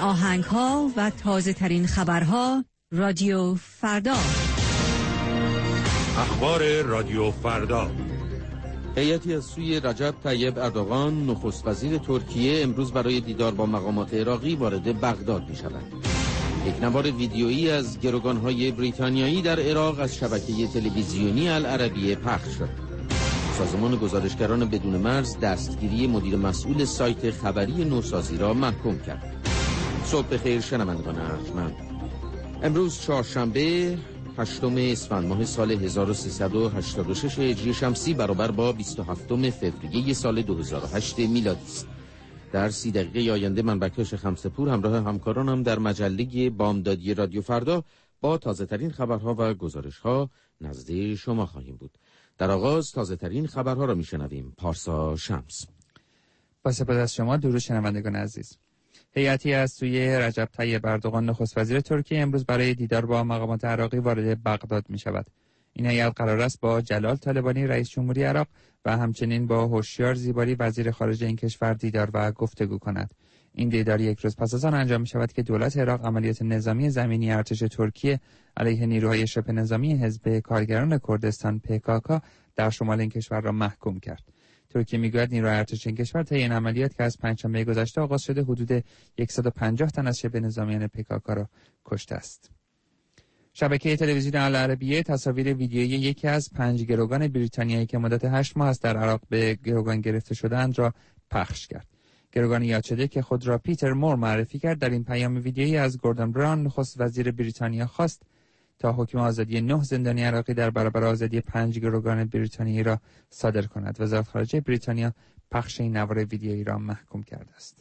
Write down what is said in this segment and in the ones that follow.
آهنگ‌ها و تازه‌ترین خبرها رادیو فردا. اخبار رادیو فردا. هیئتی از سوی رجب طیب اردوغان نخست وزیر ترکیه امروز برای دیدار با مقامات عراقی وارد بغداد می‌شود. یک نوار ویدیویی از گروگان‌های بریتانیایی در عراق از شبکه تلویزیونی العربیه پخش شد. سازمان گزارشگران بدون مرز دستگیری مدیر مسئول سایت خبری نوسازی را محکوم کرد. صبح بخیر شنوندگان ارجمند. امروز چهارشنبه 8 اسفند ماه سال 1386 هجری شمسی برابر با 27 فوریه سال 2008 میلادی است. در 30 دقیقه آینده من بکتاش خمسه‌پور همراه همکارانم در مجله بامدادی رادیو فردا با تازه‌ترین خبرها و گزارش‌ها نزد شما خواهیم بود. در آغاز تازه‌ترین خبرها را میشنویم. پارسا شمس. با سپاس از شما. درود شنوندگان عزیز. هیئتی از سوی رجب طیب اردوغان نخست وزیر ترکیه امروز برای دیدار با مقامات عراقی وارد بغداد می شود. این هیئت قرار است با جلال طالبانی رئیس جمهوری عراق و همچنین با هوشیار زیباری وزیر خارجه این کشور دیدار و گفتگو کند. این دیدار یک روز پس از آن انجام می شود که دولت عراق عملیات نظامی زمینی ارتش ترکیه علیه نیروهای شبه نظامی حزب کارگران کردستان PKK در شمال این کشور را محکوم کرد. ترکیه میگوید نیروهای ارتش این کشور طی این عملیات که از پنجشنبه گذشته آغاز شده حدود 150 تن از شبه نظامیان PKK را کشته است. شبکه تلویزیون العربیه تصاویر ویدیویی یکی از 5 گروگان بریتانیایی که مدت 8 ماه است در عراق به گروگان گرفته شده‌اند را پخش کرد. گروگان یاد شده که خود را پیتر مور معرفی کرد در این پیام ویدیویی از گوردون براون نخست وزیر بریتانیا خواست تا حکم آزادی 9 زندانی عراقی در برابر آزادی 5 گروگان بریتانیایی را صادر کند. وزارت خارجه بریتانیا پخش این نوار ویدیویی را محکوم کرده است.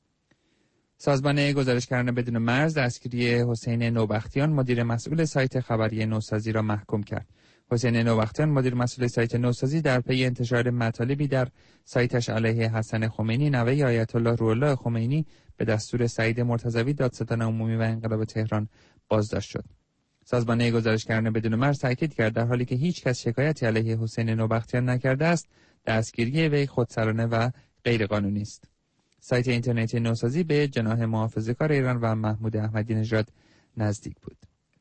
سازمان گزارشگران بدون مرز دستگیری حسین نوبختیان مدیر مسئول سایت خبری نوسازی را محکوم کرد. حسین نوبختیان مدیر مسئول سایت نوسازی در پی انتشار مطالبی در سایتش علیه حسن خمینی نوه آیت الله روح الله خمینی به دستور سعید مرتضوی دادستان عمومی و انقلاب تهران بازداشت شد. سازمان گزارشگران بدون مرز تاکید کرد در حالی که هیچ کس شکایتی علیه حسین نوبختیان نکرده است، دستگیری وی خودسرانه و غیرقانونی است. سایت اینترنتی نوسازی به جناح محافظه‌کار ایران و محمود احمدی نژاد نزدیک بود.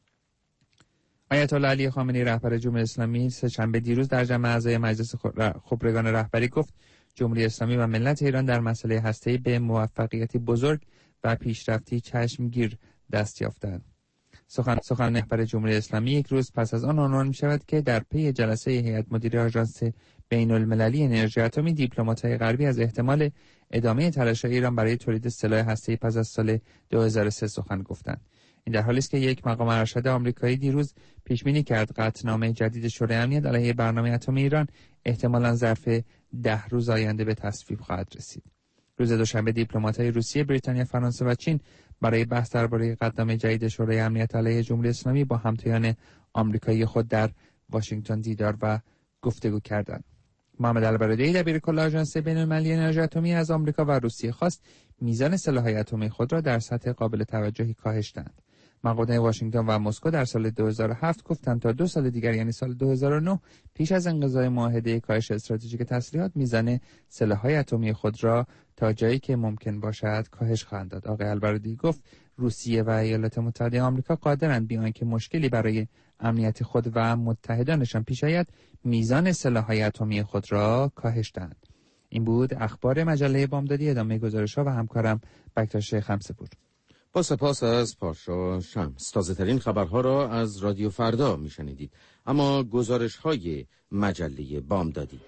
آیت الله علی خامنه‌ای رهبر جمهوری اسلامی سه‌شنبه دیروز در جمع اعضای مجلس خبرگان رهبری گفت جمهوری اسلامی و ملت ایران در مسئله هسته‌ای به موفقیتی بزرگ و پیشرفتی چشمگیر دست یافتند. سخن رهبر جمهوری اسلامی یک روز پس از آن عنوان می‌شود که در پی جلسه هیئت مدیره آژانس بین‌المللی انرژی اتمی دیپلمات‌های غربی از احتمال ادامه تلاش‌های ایران برای تولید سلاح هسته‌ای پس از سال 2003 سخن گفتند. این در حالی است که یک مقام ارشد آمریکایی دیروز پیش‌بینی کرد قطعنامه جدید شورای امنیت علیه برنامه اتمی ایران احتمالاً ظرف 10 روز آینده به تصویب خواهد رسید. روز دوشنبه دیپلمات‌های روسیه، بریتانیا، فرانسه و چین برای بحث درباره قطعنامه جدید شورای امنیت علیه جمهوری اسلامی با همتایان آمریکایی خود در واشنگتن دیدار و گفتگو کردند. محمد البرادعی دبیرکل آژانس بین‌المللی انرژی اتمی از آمریکا و روسیه خواست میزان سلاح‌های اتمی خود را در سطح قابل توجهی کاهش دهند. مقامات واشنگتن و مسکو در سال 2007 گفتند تا 2 سال دیگر یعنی سال 2009 پیش از انقضای معاهده کاهش استراتژیک تسلیحات میزان سلاح‌های اتمی خود را تا جایی که ممکن باشد کاهش خواهند داد. آقای البرادعی گفت روسیه و ایالات متحده آمریکا قادرند بی آنکه مشکلی برای امنیت خود و متحدانشان پیش آید میزان سلاح‌های اتمی خود را کاهش دهند. این بود اخبار مجله بامدادی. ادامه گزارش‌ها و همکارم بکتاش خمسه‌پور. با سپاس از پارسا شمس. تازه‌ترین خبرها را از رادیو فردا میشنیدید. اما گزارش‌های مجله بامدادی.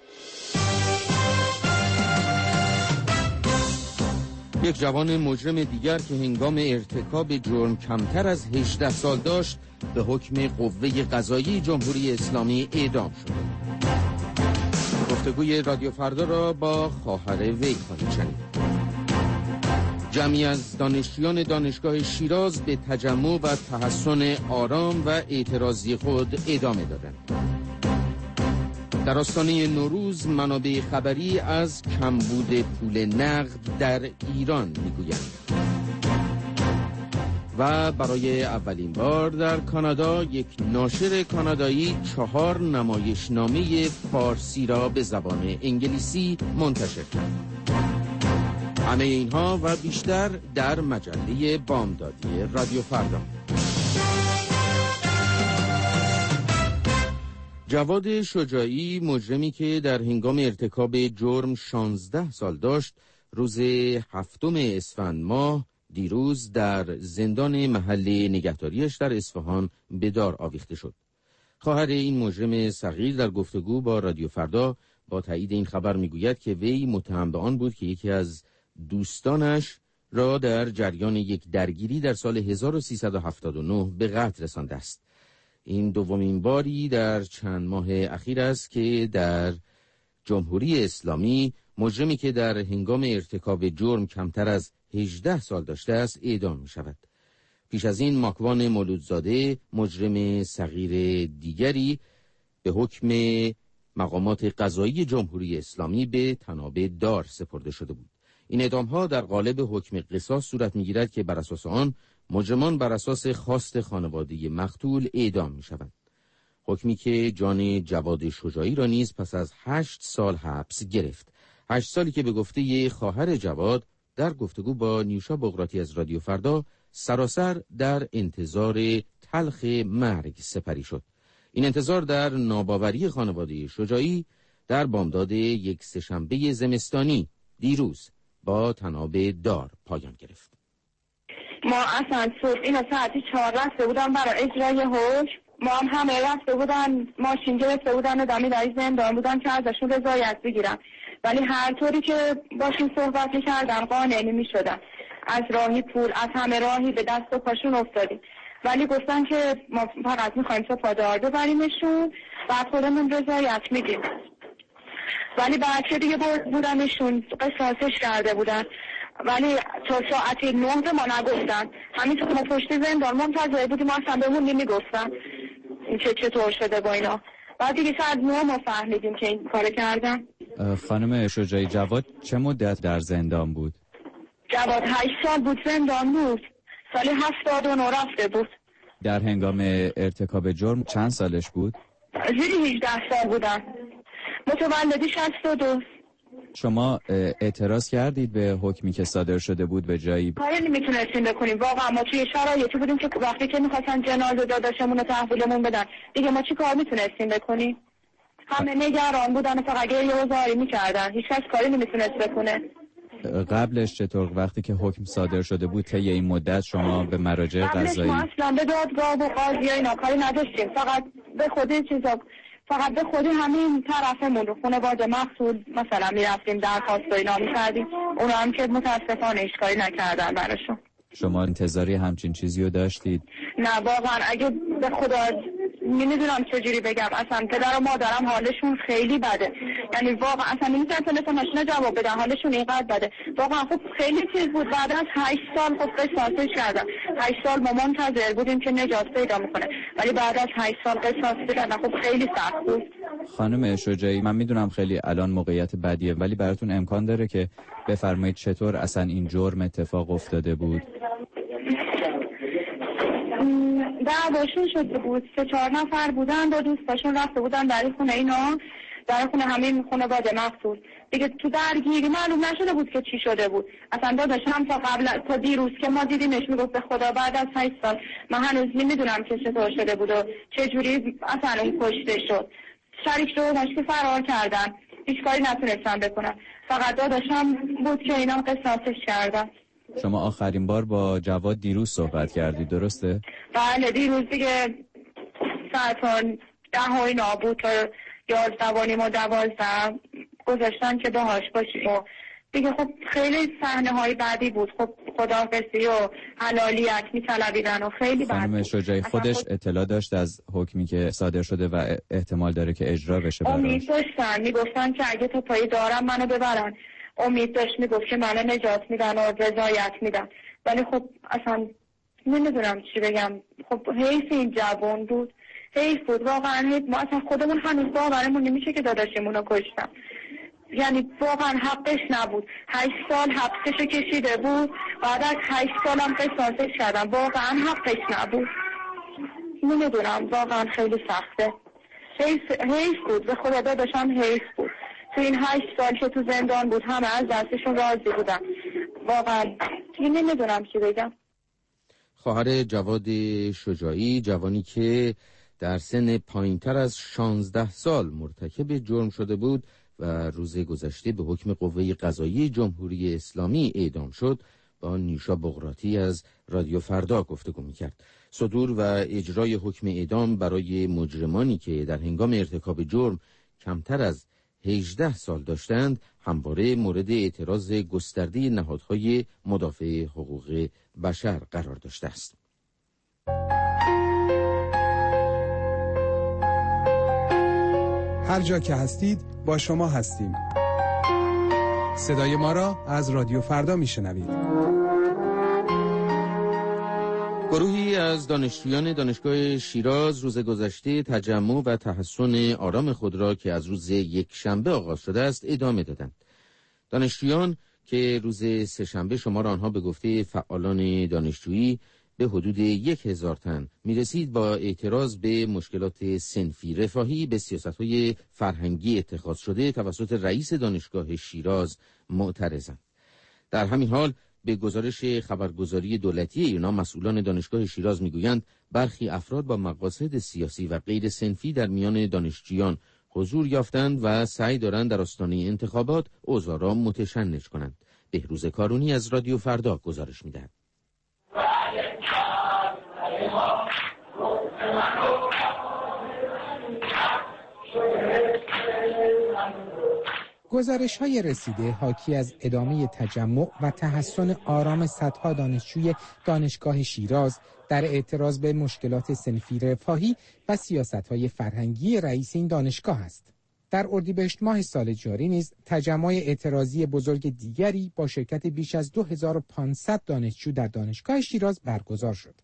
یک جوان مجرم دیگر که هنگام ارتکاب جرم کمتر از 18 سال داشت به حکم قوه قضاییه جمهوری اسلامی اعدام شد. گفتگوی رادیو فردا را با خواهر وی خواهید شنید. جمعی از دانشجویان دانشگاه شیراز به تجمع و تحسن آرام و اعتراضی خود ادامه دادند. در آستانه نوروز منابع خبری از کمبود پول نقد در ایران میگویند. و برای اولین بار در کانادا یک ناشر کانادایی 4 نمایشنامه فارسی را به زبان انگلیسی منتشر کرد. همه اینها و بیشتر در مجله بامدادی رادیو فردا. جواد شجاعی، مجرمی که در هنگام ارتکاب جرم 16 سال داشت، روز 7 اسفند ماه دیروز در زندان محل نگهداریش در اصفهان به دار آویخته شد. خواهر این مجرم صغیر در گفتگو با رادیو فردا با تایید این خبر میگوید که وی متهم به آن بود که یکی از دوستانش را در جریان یک درگیری در سال 1379 به قتل رسانده است. این دومین باری در چند ماه اخیر است که در جمهوری اسلامی مجرمی که در هنگام ارتکاب جرم کمتر از 18 سال داشته است اعدام می شود. پیش از این ماکوان مولودزاده، مجرم صغیر دیگری، به حکم مقامات قضایی جمهوری اسلامی به طناب دار سپرده شده بود. این اعدام‌ها در قالب حکم قصاص صورت می‌گیرد که بر اساس آن مجرمان بر اساس خواست خانواده مقتول اعدام می‌شوند. حکمی که جان جواد شجاعی را نیز پس از 8 سال حبس گرفت. 8 سالی که به گفته خواهر جواد در گفتگو با نیوشا بغراتی از رادیو فردا سراسر در انتظار تلخ مرگ سپری شد. این انتظار در ناباوری خانواده شجاعی در بامداد یک سه‌شنبه زمستانی دیروز با طناب دار پایان گرفت. ما اصلا صبح اینا ساعتی 4 رفته بودن برای اجرای حکم. ما هم همه رفته بودن، ماشین گرفته بودن و دمی در زندان بودن که ازشون رضایت بگیرن، ولی هر طوری که باشون صحبت می‌کردن قانع نمی‌شدن. از راهی پول، از همه راهی به دست و پاشون افتادیم، ولی گفتن که ما فقط می‌خوایم تا پادار ببریمشون، بعد خودمون رضایت میدیم. ولی بچه دیگه بودنشون قصاصش کرده بودن، ولی تا ساعت 9 ما نگفتن. همینطور ما پشت زندان منتظر بودیم، ما اصلا بهمون نمیگفتن این چطور شده با اینا. بعد دیگه ساعت 9 ما فهمیدیم که این کار کردن. خانم شجاعی، جواد چه مدت در زندان بود؟ جواد 8 سال بود زندان بود. سال 79 رفته بود. در هنگام ارتکاب جرم چند سالش بود؟ زیر 18 سال بودن. متولدی 62. شما اعتراض کردید به حکمی که صادر شده بود به جایی؟ کاری نمیتونستیم بکنیم واقعا. ما توی شرایطی بودیم که وقتی که میخواستن جنازه داداشمون رو تحویلمون بدن دیگه ما چی کار میتونستیم بکنیم؟ همه نگران بودن و فقط گریه و زاری میکردن، هیچ کس کاری نمیتونست بکنه. قبلش چطور وقتی که حکم صادر شده بود طی این مدت شما به مراجع قضایی؟ قبلش ما اصلا به دادگاه و قاضی و اینا کاری نداشتیم، فقط به خود همین طرفمون رو خانواده مقتول مثلا میرفتیم درخواست و اینا میکردیم، اونا هم که متاسفانه هیچ کاری نکردن براشون. شما انتظاری همچین چیزی رو داشتید؟ نه واقعا، اگه به خدا نمیدونم چجوری بگم، اصلا پدر و مادرم حالشون خیلی بده، یعنی واقعا اصلا نمیتونم تلفنشون جواب بدن، حالشون اینقدر بده. واقعا خب خیلی چیز بود. بعد از 8 سال خب قصاصش کردن. 8 سال ما منتظر بودیم که نجات پیدا میکنه، ولی بعد از 8 سال قصاص کردن. خب خیلی سخت بود. خانم شجاعی، من میدونم خیلی الان موقعیت بدیه، ولی براتون امکان داره که بفرمایید چطور اصلا این جرم اتفاق افتاده بود؟ دعواشون شده بود، 3-4 نفر بودن، با دوستاشون رفته بودن در خونه اینا، در خونه همین خانواده مقتول. دیگه تو درگیری معلوم نشده بود که چی شده بود. اصلا داداشم تا دیروز که ما دیدیمش میگفت به خدا بعد از 8 سال من هنوز نمیدونم که چطور شده بود و چه جوری اصلا اون کشته شد. شریک دوماش که فرار کردن، هیچ کاری نتونستن بکنن، فقط داداشم بود که اینا قصاصش کردن. شما آخرین بار با جواد دیروز صحبت کردید، درسته؟ بله دیروز دیگه ساعت 10 اینا بود تا 11 و 12 گذاشتن که باهاش باشیم و دیگه خب خیلی صحنه های بعدی بود. خب خداحافظی و حلالیت میطلبیدن و خیلی بعد. خانم شجاعی خودش اطلاع داشت از حکمی که صادر شده و احتمال داره که اجرا بشه براش؟ امید داشتن، میگفتن که اگه تا پای دارم منو ببرن. امید داشت، میگفت که منو نجات میدن و رضایت میدن، ولی خب اصلا نمیدونم چی بگم. خب حیف این جوان بود، حیف بود واقعا. حیف. ما اصلا خودمون هنوز باورمون نمیشه که داداشمون رو کشتن، یعنی واقعا حقش نبود. 8 سال حبسش کشیده بود، بعد از 8 سالم قصاصش کردن، واقعا حقش نبود. نمیدونم واقعا خیلی سخته. حیف بود، به خدا داداشم حیف بود. تو این 8 سال که تو زندان بود همه از دستشون راضی بودن، واقعا نمیدونم چی بگم. خواهر جواد شجاعی، جوانی که در سن پایینتر از 16 سال مرتکب جرم شده بود و روز گذشته به حکم قوه قضاییه جمهوری اسلامی اعدام شد، با نیشا بغراتی از رادیو فردا گفتگو می‌کرد. صدور و اجرای حکم اعدام برای مجرمانی که در هنگام ارتکاب جرم کمتر از 18 سال داشتند همواره مورد اعتراض گسترده نهادهای مدافع حقوق بشر قرار داشته است. هر جا که هستید با شما هستیم. صدای ما را از رادیو فردا میشنوید. گروهی از دانشجویان دانشگاه شیراز روز گذشته تجمع و تحسن آرام خود را که از روز یکشنبه آغاز شده است ادامه دادند. دانشجویان که روز سه‌شنبه شمار آنها به گفته فعالان دانشجویی به حدود 1000 تن میرسید، با اعتراض به مشکلات صنفی رفاهی به سیاست‌های فرهنگی اتخاذ شده توسط رئیس دانشگاه شیراز معترضند. در همین حال به گزارش خبرگزاری دولتی ایرنا مسئولان دانشگاه شیراز میگویند برخی افراد با مقاصد سیاسی و غیر صنفی در میان دانشجویان حضور یافتند و سعی دارند در آستانه انتخابات اوضاع را متشنج کنند. بهروز کارونی از رادیو فردا گزارش می‌دهد. گزارش‌های رسیده حاکی از ادامه تجمع و تحسن آرام صدها دانشجوی دانشگاه شیراز در اعتراض به مشکلات صنفی رفاهی و سیاست‌های فرهنگی رئیس این دانشگاه است. در اردیبهشت ماه سال جاری نیز تجمع اعتراضی بزرگ دیگری با شرکت بیش از 2500 دانشجو در دانشگاه شیراز برگزار شد.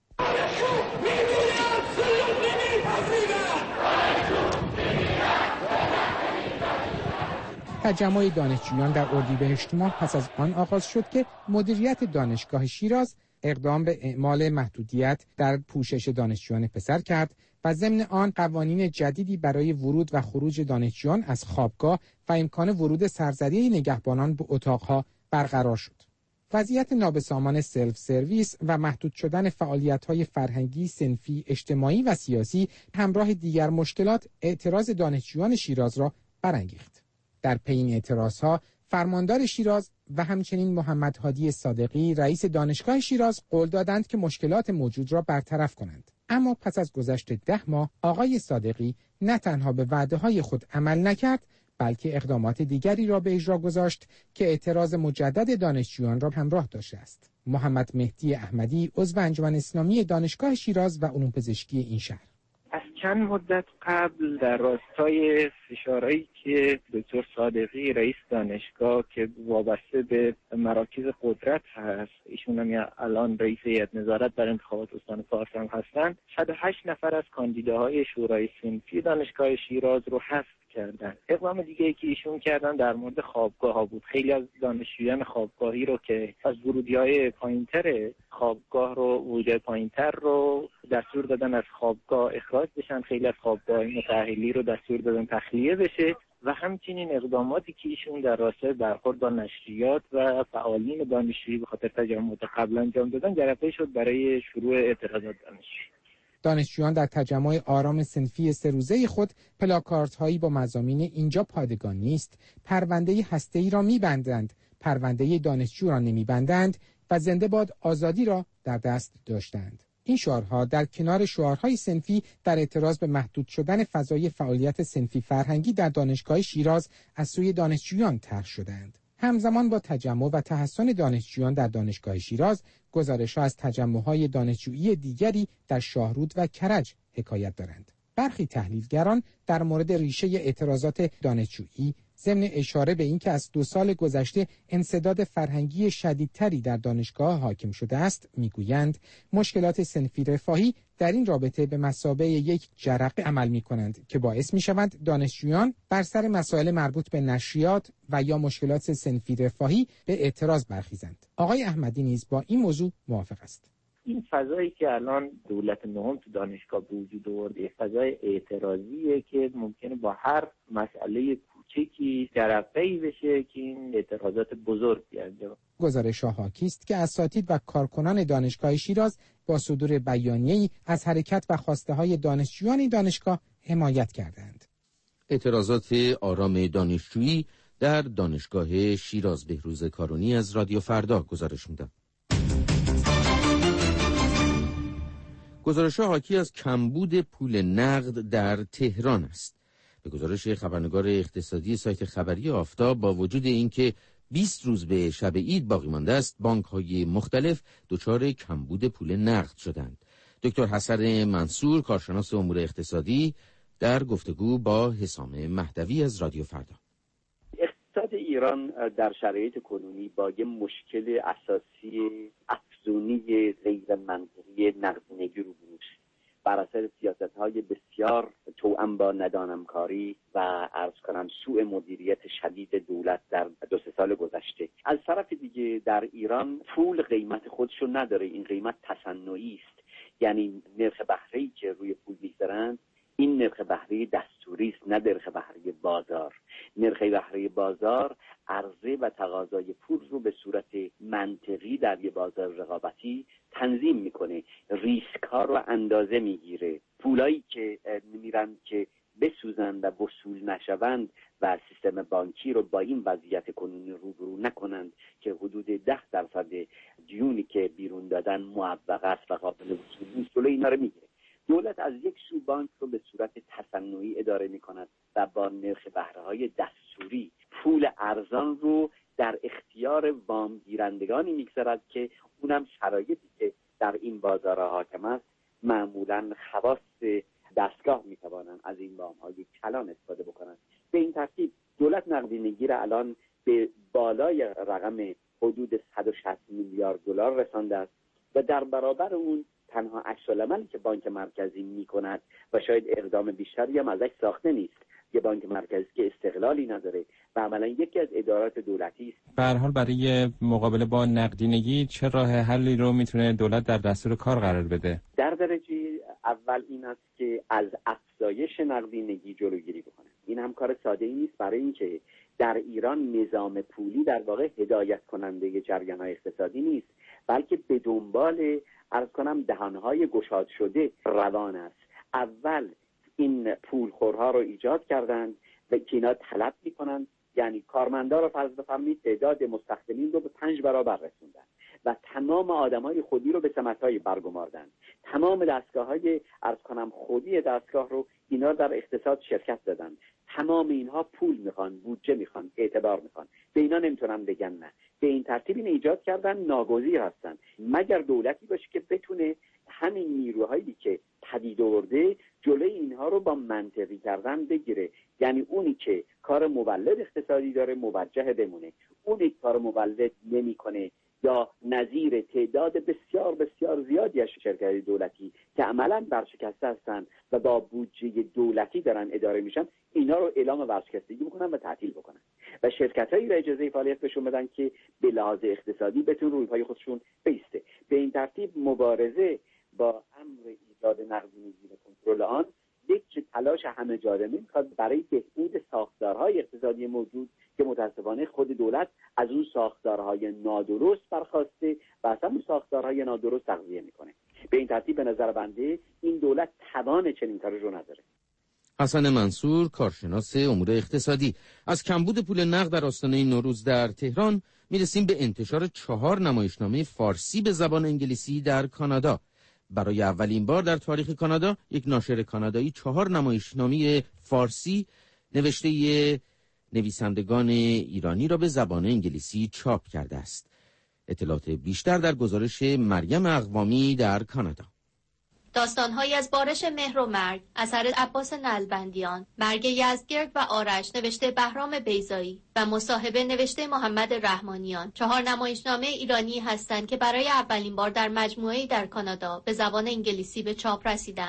تجمع دانشجویان در اردیبهشت ماه پس از آن آغاز شد که مدیریت دانشگاه شیراز اقدام به اعمال محدودیت در پوشش دانشجویان پسر کرد و ضمن آن قوانین جدیدی برای ورود و خروج دانشجویان از خوابگاه و امکان ورود سرزده نگهبانان به اتاقها برقرار شد. وضعیت نابسامان سلف سرویس و محدود شدن فعالیت‌های فرهنگی، صنفی، اجتماعی و سیاسی همراه دیگر مشکلات اعتراض دانشجویان شیراز را برانگیخت. در پی این اعتراضها فرماندار شیراز و همچنین محمد هادی صادقی رئیس دانشگاه شیراز قول دادند که مشکلات موجود را برطرف کنند. اما پس از گذشت 10 ماه آقای صادقی نه تنها به وعده‌های خود عمل نکرد، بلکه اقدامات دیگری را به اجرا گذاشت که اعتراض مجدد دانشجویان را همراه داشته است. محمد مهدی احمدی عضو انجمن اسلامی دانشگاه شیراز و علوم پزشکی این شهر: از چند مدت قبل در راستای فشارهایی که دکتر صادقی رئیس دانشگاه که وابسته به مراکز قدرت هست، ایشون هم الان رئیس هیئت نظارت بر انتخابات استان فارس هم هستن، 108 نفر از کاندیداهای شورای صنفی دانشگاه شیراز رو حذف کردن. اقدام دیگه ای که ایشون کردن در مورد خوابگاه ها بود. خیلی از دانشجویان خوابگاهی رو که از ورودی‌های پایینتر خوابگاه رو ورودی‌های پایینتر رو دستور دادن از خوابگاه اخراج بشن، خیلی از خوابگاه‌های متأهلی رو دستور دادن تخلیه بشه و همچنین اقداماتی که ایشون در راستای برخورد با نشریات و فعالین دانشجویی به خاطر تجمعات قبل انجام دادن جرقه شد برای شروع اعتراضات دانشجویی. دانشجویان در تجمع آرام صنفی 3 روزه خود پلاکاردهایی با مضامین اینجا پادگان نیست، پرونده هسته‌ای را می‌بندند، پرونده دانشجو را نمی‌بندند و زنده باد آزادی را در دست داشتند. این شعارها در کنار شعارهای صنفی در اعتراض به محدود شدن فضای فعالیت صنفی فرهنگی در دانشگاه شیراز از سوی دانشجویان طرح شدند. همزمان با تجمع و تحسن دانشجویان در دانشگاه شیراز، گزارش‌ها از تجمع‌های دانشجویی دیگری در شاهرود و کرج حکایت دارند. برخی تحلیلگران در مورد ریشه اعتراضات دانشجویی ضمن اشاره به اینکه از 2 سال گذشته انسداد فرهنگی شدیدتری در دانشگاه حاکم شده است، میگویند مشکلات صنفی رفاهی در این رابطه به مثابه یک جرقه عمل می‌کنند که باعث می‌شوند دانشجویان بر سر مسائل مربوط به نشریات و یا مشکلات صنفی رفاهی به اعتراض برخیزند. آقای احمدی نیز با این موضوع موافق است. این فضایی که الان دولت نهم تو دانشگاه به وجود آورده، فضای اعتراضیه که ممکنه با هر مسئله کوچیکی جرقه‌ای بشه که این اعتراضات بزرگ بیاد. گزارش‌ها حاکی است که اساتید و کارکنان دانشگاه شیراز با صدور بیانیه‌ای از حرکت و خواسته‌های دانشجویان دانشگاه حمایت کردند. اعتراضات آرام دانشجویی در دانشگاه شیراز. بهروز کارونی از رادیو فردا گزارش می‌داد. گزارش‌ها حاکی از کمبود پول نقد در تهران است. به گزارش خبرنگار اقتصادی سایت خبری آفتاب، با وجود اینکه 20 روز به شب عید باقی مانده است، بانک‌های مختلف دچار کمبود پول نقد شدند. دکتر حسن منصور، کارشناس امور اقتصادی، در گفتگو با حسام مهدوی از رادیو فردا. اقتصاد ایران در شرایط کنونی با یه مشکل اساسی افزونی غیر منطقی نقدینگی روبرو است. بر اثر سیاست‌های بسیار توأم با ندانمکاری و عرض کنم سوء مدیریت شدید دولت در 2-3 سال گذشته. از طرف دیگه در ایران پول قیمت خودشو نداره. این قیمت تصنعی است. یعنی نرخ بهره‌ای که روی پول می‌ذارن، این نرخ بهره دستوری است، نه نرخ بهره بازار. نرخ بهره بازار عرضه و تقاضای پول رو به صورت منطقی در یه بازار رقابتی تنظیم میکنه، ریسک ها رو اندازه میگیره. پولایی که میرن که بسوزن و وصول نشوند و سیستم بانکی رو با این وضعیت کنونی روبرو نکنند که حدود 10% دیونی که بیرون دادن معوق است و قابل وصول نیست، جلوی اینا رو میگیره. دولت از یک سو بانک رو به صورت تصنعی اداره میکند و با نرخ بهره‌های دستوری پول ارزان رو در اختیار وام گیرندگانی میگذارد که اونم شرایطی که در این بازارها حاکم است، معمولاً خواص دستگاه میتوانند از این وام‌های کلان استفاده بکنند. به این ترتیب دولت نقدینگی را الان به بالای رقم حدود 160 میلیارد دلار رسانده است و در برابر اون تنها عکس‌العملی که بانک مرکزی میکند و شاید اقدام بیشتری هم ازش ساخته نیست، یه بانک مرکزی که استقلالی نداره و عملاً یکی از ادارات دولتی است. به هر حال برای مقابله با نقدینگی چه راه حلی رو میتونه دولت در دستور کار قرار بده؟ در درجه اول این است که از افزایش نقدینگی جلوگیری بکنه. این هم کار ساده‌ای نیست، برای اینکه در ایران نظام پولی در واقع هدایت کننده جریان‌های اقتصادی نیست، بلکه به دنبال عرض کنم دهانهای گشاد شده روان است. اول این پولخورها رو ایجاد کردند و که اینا طلب میکنند، یعنی کارمندا رو فرض بفرمایید تعداد مستخدمین رو به 5 برابر رسوندن و تمام آدمای خودی رو به سمت‌های برگماردن. تمام دستگاه‌های عرض کنم خودی دستگاه رو اینا در اقتصاد شرکت دادن. تمام اینها پول میخوان، بودجه میخوان، اعتبار میخوان. به اینا نمیتونن بگن نه. به این ترتیب این ایجاد کردن ناگزیر هستن، مگر دولتی باشه که بتونه همین نیروهایی که پدید آورده جلوی اینها رو با منطقی کردن بگیره. یعنی اونی که کار مولد اقتصادی داره موجه بمونه، اونی که کار مولد نمیکنه یا نظیر تعداد بسیار بسیار زیادی از شرکت دولتی که عملاً ورشکسته هستن و با بودجه دولتی دارن اداره میشن، اینا رو اعلام ورشکستگی بکنن و تعطیل بکنن و شرکتایی رو اجازه فعالیت بهشون بدن که به لحاظ اقتصادی بتون روی پای خودشون بیسته. به این ترتیب مبارزه با امر ایجاد نقدینگی و کنترل آن یک تلاش همه جانبه میخواد برای بهبود ساختارهای اقتصادی موجود که متاسفانه خود دولت از اون ساختارهای نادرست برخواسته و از همون ساختارهای نادرست تغذیه میکنه. به این ترتیب به نظر بنده این دولت توان چنین کاری رو نداره. حسن منصور، کارشناس امور اقتصادی. از کمبود پول نقد در آستانه نوروز در تهران میرسیم به انتشار 4 نمایشنامه فارسی به زبان انگلیسی در کانادا. برای اولین بار در تاریخ کانادا یک ناشر کانادایی 4 نمایشنامه فارسی نوشته نویسندگان ایرانی را به زبان انگلیسی چاپ کرده است. اطلاعات بیشتر در گزارش مریم اقوامی در کانادا. داستان‌هایی از بارش مهر و مرگ اثر عباس نلبندیان، مرگ یزدگرد و آرش نوشته بهرام بیضایی و مصاحبه نوشته محمد رحمانیان 4 نمایشنامه ایرانی هستند که برای اولین بار در مجموعه‌ای در کانادا به زبان انگلیسی به چاپ رسیدند.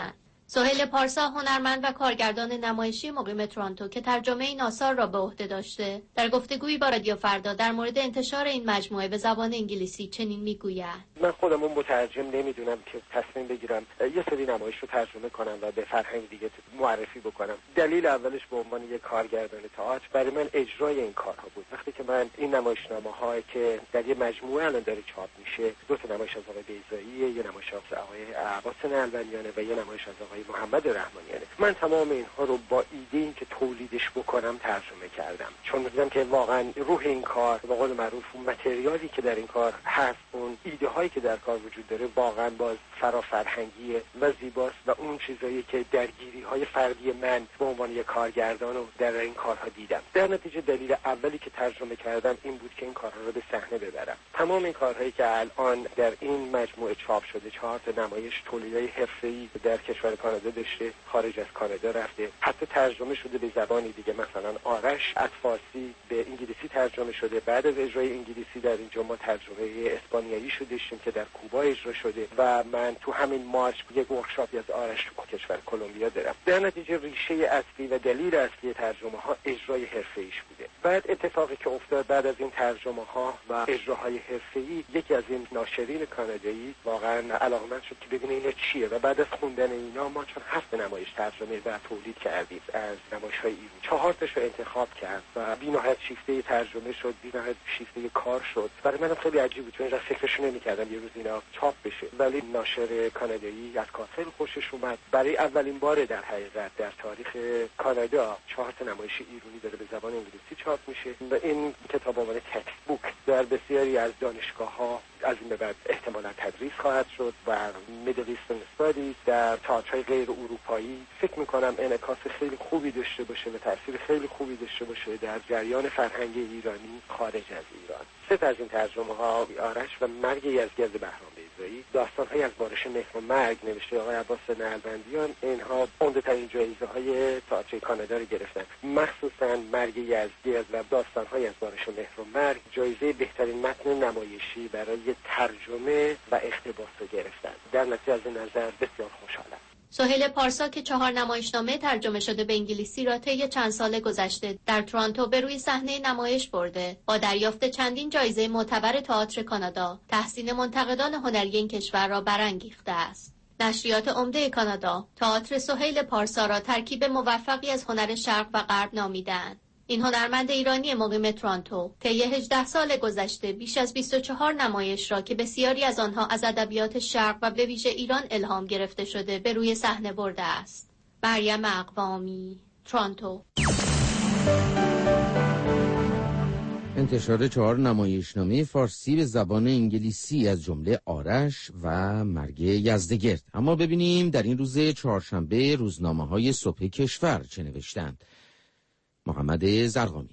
سهیل پارسا، هنرمند و کارگردان نمایشی مقیم تورنتو که ترجمه این آثار را به عهده داشته، در گفتگویی با رادیو فردا در مورد انتشار این مجموعه به زبان انگلیسی چنین میگوید: من خودم اون مترجم نمیدونم که تصمیم بگیرم یه سری نمایش رو ترجمه کنم و به فرهنگ دیگه معرفی بکنم. دلیل اولش به عنوان یک کارگردان تئاتر برای من اجرای این کارها بود. وقتی که من این نمایشنامه‌هایی که در یه مجموعه الان داره چاپ میشه، دو تا نمایش از آقای بیضایی، یه نمایش از آقای عباس نلبندیانه و یه نمایش از آقای محمد رحمانیانه، من تمام اینها رو با ایده این که تولیدش بکنم ترجمه کردم، چون می‌دونم که واقعا روح این کار، به قول معروف اون متریالی که در این کار هست، اون ایده هایی که در کار وجود داره واقعا باز فرافرهنگیه و زیباست و اون چیزایی که درگیری های فردی من به عنوان یک کارگردان رو در این کارها دیدم. در نتیجه دلیل اولی که ترجمه کردم این بود که این کارها رو به صحنه ببرم. تمام این کارهایی که الان در این مجموعه چاپ شده، 4 تا نمایش تولیدهای حرفه‌ای در کشور کانادا داشته، خارج از کانادا رفته، حتی ترجمه شده به زبانی دیگه، مثلا آرش از فارسی به انگلیسی ترجمه شده. بعد از اجرای انگلیسی در اینجا ما ترجمه اسپانیایی شو داشتیم که در کوبا اجرا شده و من تو همین مارچ یک ورکشاپی از آرش تو کشور کلمبیا دارم. در نتیجه ریشه اصلی و دلیل اصلی ترجمه ها اجرای حرفه‌ایش بوده. بعد اتفاقی که افتاد بعد از این ترجمه ها و اجراهای حرفه‌ای، یکی از این ناشرین کانادایی واقعا علاقمند شد که ببینه اینا چیه و بعد از خوندن اینا ما چون 7 نمایش ترجمه و تولید کردیم از نمایش‌های ایران، 4 تاش رو انتخاب کرد و بی‌نهایت شیفته ترجمه شد، بی‌نهایت شیفته کار شد. برای منم خیلی عجیب بود چون اینجا فکرش نمی‌کردم یه روز اینا چاپ بشه، ولی ناشر کانادایی از کار خیلی خوشش اومد. برای اولین بار در حقیقت در تاریخ کانادا 4 تا نمایش ایرانی داره به زبان انگلیسی چاپ میشه و این کتاب به عنوان تکست بوک در بسیاری از دانشگاه‌ها از این به بعد احتمالاً تدریس خواهد شد و میدل ایسترن استادیز در تئاترهای غیر اروپایی فکر می‌کنم انعکاس خیلی خوبی داشته باشه و تأثیر خیلی خوبی داشته باشه در جریان فرهنگ ایرانی خارج از ایران. 3 تا از این ترجمه‌ها، آرش و مرگ یزدگرد بهرام بیضایی، داستان‌های از بارش مهر و مرگ نوشته آقای عباس نلبندیان، اینها عمده‌ترین جایزه‌های تئاتر کانادا رو گرفتن. مخصوصاً مرگ یزدگرد و داستان‌های از بارش مهر و مرگ جایزه بهترین متن نمایشی برای ترجمه و اقتباس رو گرفتن. در نتیجه از این نظر بسیار خوشحالم. سهیل پارسا که 4 نمایشنامه ترجمه شده به انگلیسی را طی چند سال گذشته در تورنتو به روی صحنه نمایش برده، با دریافت چندین جایزه معتبر تئاتر کانادا تحسین منتقدان هنری این کشور را برانگیخته است. نشریات عمده کانادا تئاتر سهیل پارسا را ترکیب موفقی از هنر شرق و غرب نامیده‌اند. این هنرمند ایرانی مقیم تورنتو طی 18 سال گذشته بیش از 24 نمایش را که بسیاری از آنها از ادبیات شرق و به ویژه ایران الهام گرفته شده به روی صحنه برده است. مریم اقوامی، تورنتو. انتشار 4 نمایشنامه فارسی به زبان انگلیسی از جمله آرش و مرگ یزدگرد. اما ببینیم در این روز چهارشنبه روزنامه‌های صبح کشور چه نوشتند. محمد زرقامی.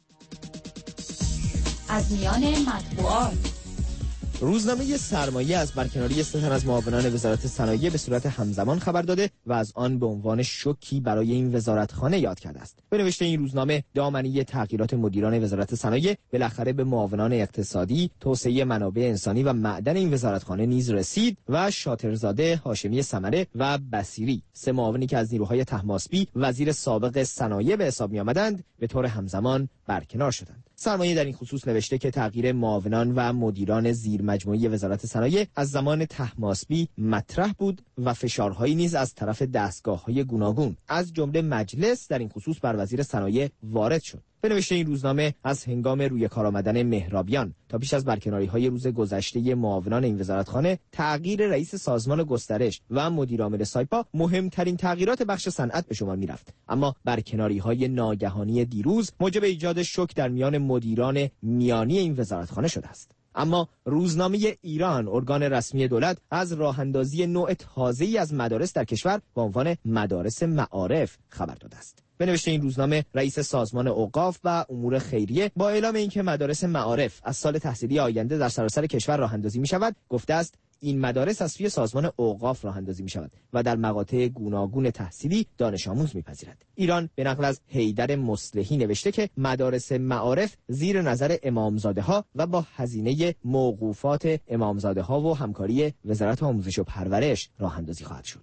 از میان مطبوعات: روزنامه سرمایه از برکناری 3 تن از معاونان وزارت صنایع به صورت همزمان خبر داده و از آن به عنوان شوکی برای این وزارتخانه یاد کرده است. به نوشته این روزنامه، دامنی تغییرات مدیران وزارت صنایع بالاخره به معاونان اقتصادی، توسعه منابع انسانی و معدن این وزارتخانه نیز رسید و شاطرزاده، هاشمی ثمره و بصیری، 3 معاونی که از نیروهای طهماسبی وزیر سابق صنایع به حساب می‌آمدند، به طور همزمان برکنار شدند. سرمایه در این خصوص نوشته که تغییر معاونان و مدیران زیر مجموعه وزارت صنایع از زمان طهماسبی مطرح بود و فشارهایی نیز از طرف دستگاه‌های گوناگون از جمله مجلس در این خصوص بر وزیر صنایع وارد شد. به نوشته این روزنامه، از هنگام روی کار آمدن مهرابیان تا پیش از برکناری‌های روز گذشته معاونان این وزارتخانه، تغییر رئیس سازمان گسترش و مدیر عامل سایپا مهمترین تغییرات بخش صنعت به شمار می‌رفت. اما برکناری‌های ناگهانی دیروز موجب ایجاد شوک در میان مدیران میانی این وزارتخانه شده است. اما روزنامه ایران، ارگان رسمی دولت، از راه‌اندازی نوع تازه‌ای از مدارس در کشور با عنوان مدارس معارف خبر داده است. به نوشته این روزنامه، رئیس سازمان اوقاف و امور خیریه با اعلام اینکه مدارس معارف از سال تحصیلی آینده در سراسر کشور راه‌اندازی می‌شود، گفته است این مدارس از سوی سازمان اوقاف راه‌اندازی می‌شود و در مقاطع گوناگون تحصیلی دانش آموز می‌پذیرد. ایران به نقل از حیدر مصلحی نوشته که مدارس معارف زیر نظر امامزاده‌ها و با هزینه موقوفات امامزاده‌ها و همکاری وزارت آموزش و پرورش راه‌اندازی خواهد شد.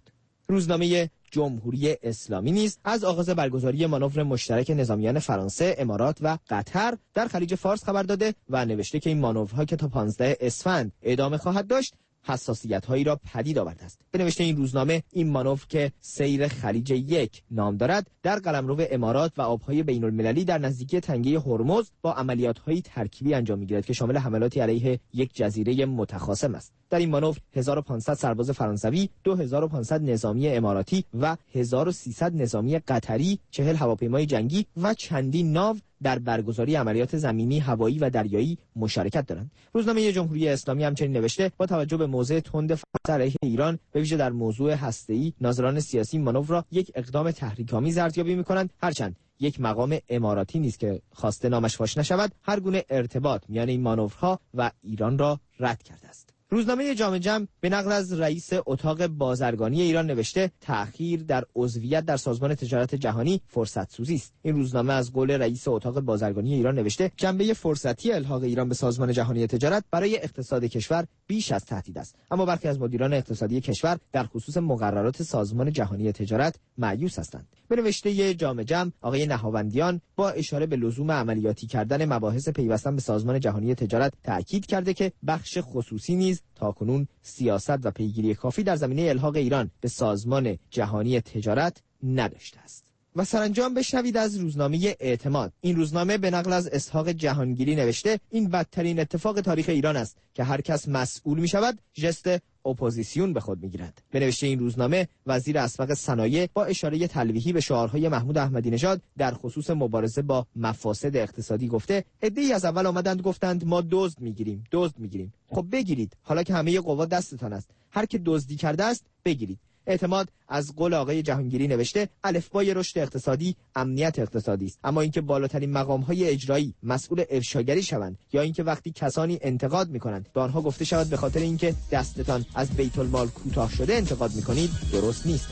روزنامه جمهوری اسلامی نیز از آغاز برگزاری مانور مشترک نظامیان فرانسه، امارات و قطر در خلیج فارس خبر داده و نوشته که این مانورها که تا 15 اسفند ادامه خواهد داشت حساسیت‌هایی را پدید آورده است. به نوشته این روزنامه این مانور که سیر خلیج 1 نام دارد در قلمرو امارات و آب‌های بین‌المللی در نزدیکی تنگه هرمز با عملیات‌های ترکیبی انجام می‌گیرد که شامل حملاتی علیه یک جزیره متخاصم است. در این مانور 1500 سرباز فرانسوی، 2500 نظامی اماراتی و 1300 نظامی قطری، 40 هواپیمای جنگی و چندین ناو در برگزاری عملیات زمینی، هوایی و دریایی مشارکت دارند. روزنامه جمهوری اسلامی همچنین نوشته با توجه به موضع تند فرانسه علیه ایران به ویژه در موضوع هسته‌ای، ناظران سیاسی مانور را یک اقدام تحریک‌آمیز ارزیابی می‌کنند، هرچند یک مقام اماراتی نیست که خواسته نامش فاش نشود هر گونه ارتباط میان این مانورها و ایران را رد کرده است. روزنامه جامع جم به نقل از رئیس اتاق بازرگانی ایران نوشته تأخیر در عضویت در سازمان تجارت جهانی فرصت سوزی است. این روزنامه از قول رئیس اتاق بازرگانی ایران نوشته جنبه فرصتی الحاق ایران به سازمان جهانی تجارت برای اقتصاد کشور بیش از تهدید است، اما برخی از مدیران اقتصادی کشور در خصوص مقررات سازمان جهانی تجارت مایوس هستند. به نوشته جامع جم آقای نهاوندیان با اشاره به لزوم عملیاتی کردن مباحث پیوستن به سازمان جهانی تجارت تأکید کرده که بخش خصوصی نیز تاکنون سیاست و پیگیری کافی در زمینه الحاق ایران به سازمان جهانی تجارت نداشته است. و سرانجام بشنوید از روزنامه اعتماد. این روزنامه به نقل از اسحاق جهانگیری نوشته این بدترین اتفاق تاریخ ایران است که هر کس مسئول می شود ژست اپوزیسیون به خود میگیرد. به نوشته این روزنامه وزیر اسبق صنایع با اشاره تلویحی به شعارهای محمود احمدی نژاد در خصوص مبارزه با مفاسد اقتصادی گفته عده‌ای از اول آمدند گفتند ما دزد میگیریم. خب بگیرید، حالا که همه قوا دستتان است، هر که دزدی کرده است بگیرید. اعتماد از قول آقای جهانگیری نوشته الفبای رشد اقتصادی امنیت اقتصادی است، اما اینکه بالاترین مقام‌های اجرایی مسئول افشاگری شوند یا اینکه وقتی کسانی انتقاد می‌کنند به آنها گفته شود به خاطر اینکه دستتان از بیت المال کوتاه شده انتقاد می‌کنید درست نیست.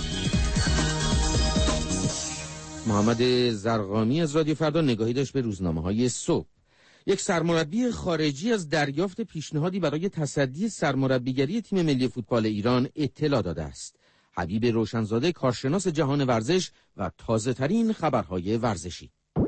محمد زرقامی از رادیو فردا نگاهی داشت به روزنامه‌های صبح. یک سرمربی خارجی از دریافت پیشنهادی برای تصدی سرمربیگری تیم ملی فوتبال ایران اطلاع داده است. حبیب روشنزاده، کارشناس جهان ورزش و تازه ترین خبرهای ورزشی.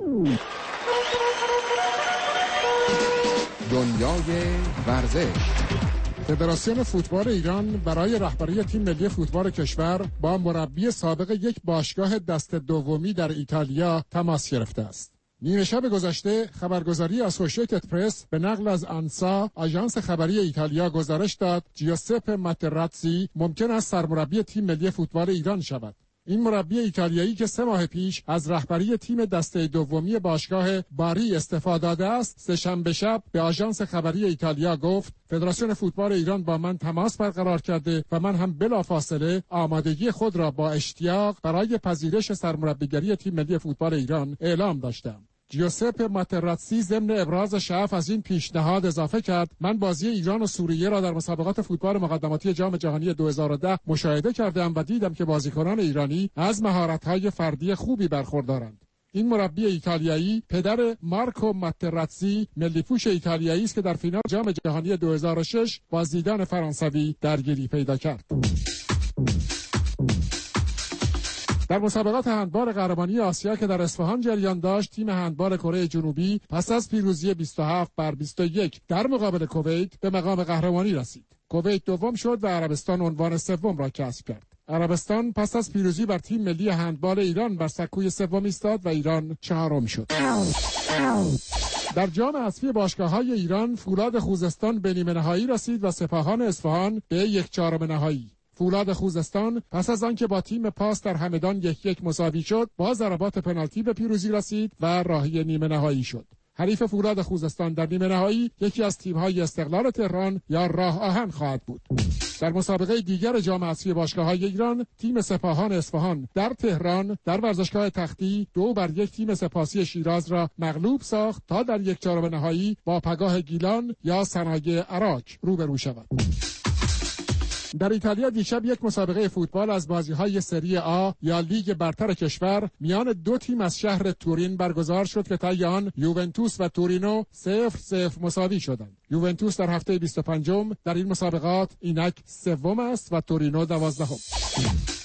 دنیای ورزش. فدراسیون فوتبال ایران برای رهبری تیم ملی فوتبال کشور با مربی سابق یک باشگاه دست دومی در ایتالیا تماس گرفته است. نیمه شب گذشته خبرگزاری اسوشییتد پرس به نقل از آنسا آژانس خبری ایتالیا گزارش داد جیوسپه ماتراتزی ممکن است سرمربی تیم ملی فوتبال ایران شود. این مربی ایتالیایی که 3 ماه پیش از رهبری تیم دسته دومی باشگاه باری استعفا داده است، سه‌شنبه شب به آژانس خبری ایتالیا گفت فدراسیون فوتبال ایران با من تماس برقرار کرده و من هم بلافاصله آمادگی خود را با اشتیاق برای پذیرش سرمربیگری تیم ملی فوتبال ایران اعلام داشتم. جیوسپه ماتراتزی ضمن ابراز شعف از این پیشنهاد اضافه کرد من بازی ایران و سوریه را در مسابقات فوتبال مقدماتی جام جهانی 2010 مشاهده کردم و دیدم که بازیکنان ایرانی از مهارت‌های فردی خوبی برخوردارند. این مربی ایتالیایی پدر مارکو ماتراتزی ملی‌پوش ایتالیایی است که در فینال جام جهانی 2006 با زیدان فرانسوی درگیری پیدا کرد. در مسابقات هندبال قهرمانی آسیا که در اصفهان جریان داشت، تیم هندبال کره جنوبی پس از پیروزی 27-21 در مقابل کویت به مقام قهرمانی رسید. کویت دوم شد و عربستان عنوان سوم را کسب کرد. عربستان پس از پیروزی بر تیم ملی هندبال ایران بر سکوی سوم ایستاد و ایران چهارم شد. در جام حذفی باشگاه‌های ایران فولاد خوزستان به نیمه نهایی رسید و سپاهان اصفهان به 1/4 نهایی. فولاد خوزستان پس از آنکه با تیم پاس در همدان 1-1 مساوی شد، با ضربات پنالتی به پیروزی رسید و راهی نیمه نهایی شد. حریف فولاد خوزستان در نیمه نهایی یکی از تیم‌های استقلال تهران یا راه آهن خواهد بود. در مسابقه دیگر جام حذفی باشگاه‌های ایران، تیم سپاهان اصفهان در تهران در ورزشگاه تختی 2-1 تیم سپاسی شیراز را مغلوب ساخت تا در 1/4 نهایی با پگاه گیلان یا صنایع عراق روبرو شود. در ایتالیا دیشب یک مسابقه فوتبال از بازی‌های سری آ یا لیگ برتر کشور میان 2 تیم از شهر تورین برگزار شد که طی آن یوونتوس و تورینو 0-0 مساوی شدند. یوونتوس در هفته 25 در این مسابقات اینک سوم است و تورینو 12ام.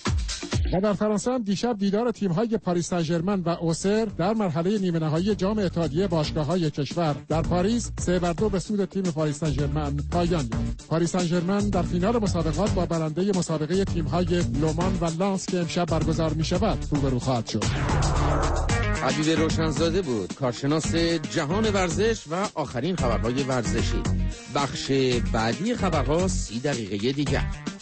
و در فرانسه هم دیشب دیدار تیم‌های پاریس سن ژرمن و اوسر در مرحله نیمه نهایی جام اتحادیه باشگاه‌های کشور در پاریس 3-2 به سود تیم پاریس سن ژرمن پایان یافت. پاریس سن ژرمن در فینال مسابقات با برنده مسابقه تیم‌های لومان و لانس که امشب برگزار می‌شود روبرو خواهد شد. حبیب روشنزاده بود، کارشناس جهان ورزش و آخرین خبرهای ورزشی. بخش بعدی خبرها 30 دقیقه دیگر.